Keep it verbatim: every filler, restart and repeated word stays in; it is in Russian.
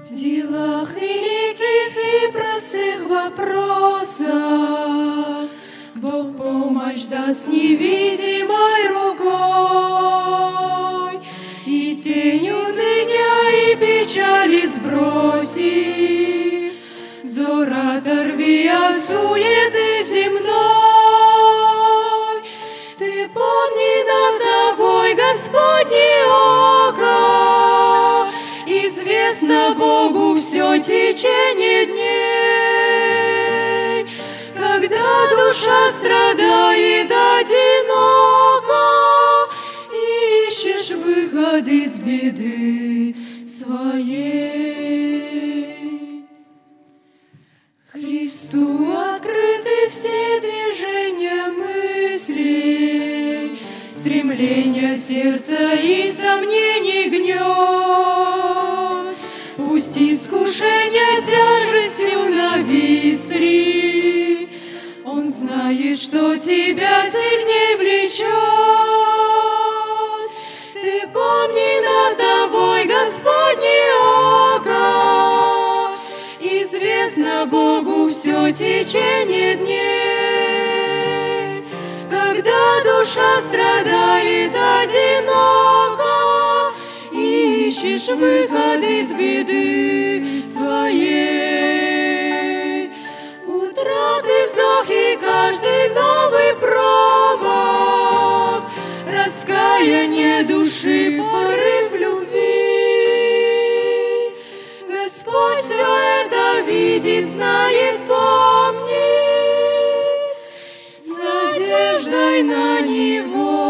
В делах великих и простых вопросах Бог помощь даст невидимой рукой, и тень уныния и печали сброси, взор оторви от суеты земной. Ты помни, над тобой Господне око, известно Богу все течение дней. Когда душа страдает одиноко, ищешь выход из беды своей. Христу открыты все движения мыслей, стремления сердца и сомнений гнет. Пусть искушения тяжестью нависли, Он знает, что тебя сильней влечет. Ты помни, над тобой Господне око, известно Богу все течение дней. Когда душа страдает одиноко, ищешь выход из беды своей. Утраты, вздохи, каждый новый промах, раскаяние души, порыв любви. Господь все это видит, знает, помнит, с надеждой на Него.